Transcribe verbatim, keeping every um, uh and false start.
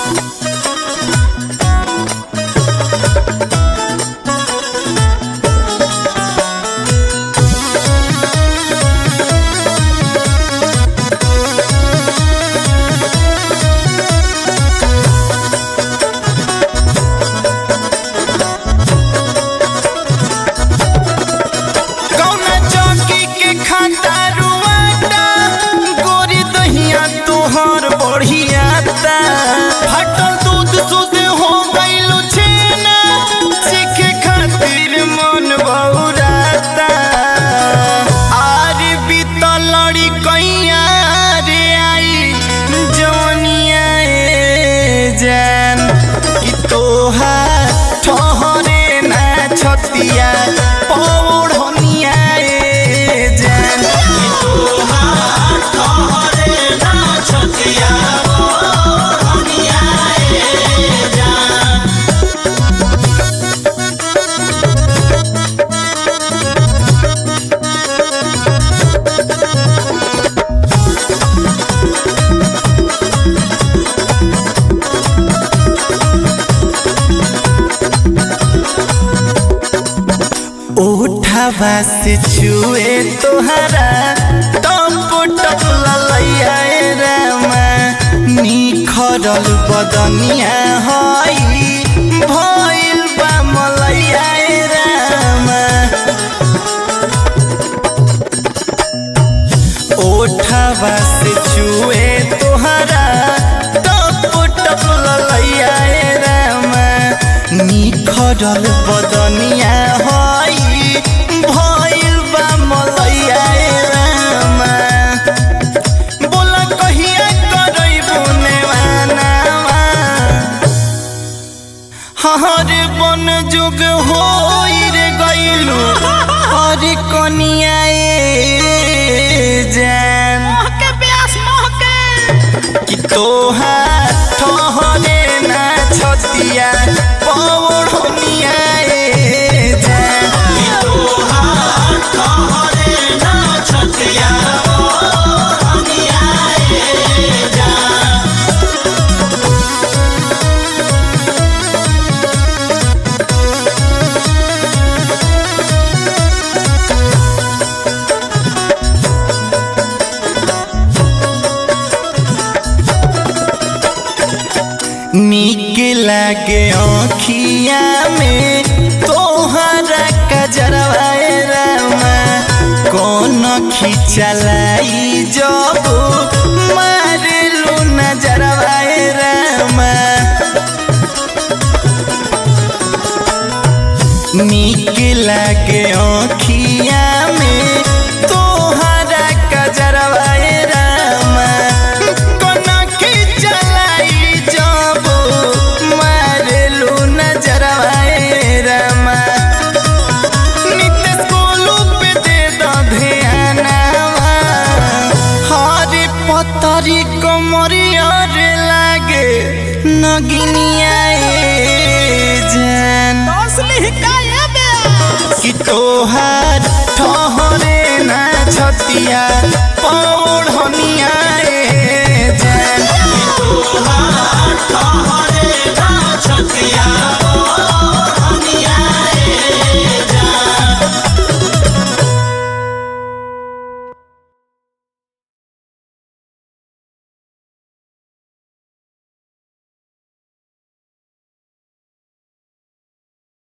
ओठवा से छुए तोहरा टप टप ललैया रामा निखरल बदनिया हई भइल बा मलैया रामा ओठवा से छुए तोहरा टप टप ललैया रामा निखरल बदनिया हई भइल बा मलैया रामा बोला कहिया करैबू नेवानावा हर बन जुग होई रे गइलू हर कनिया जान महके प्यास महके कि तोहार ठहरे ना छतिया पौड़निया जान कि तोहार ठहरे ना छतिया पौड़निया जान नीक लागे आँखिया में तोहरा कजरवा रामा कौन खिचलाई जब मारलू नजरवा रामा नीक लागे आँखिया में तोहरा कजरवा रामा तरी कमरिया रे लागे नगिनिया जान कि तोहार ठहरे ना छतिया।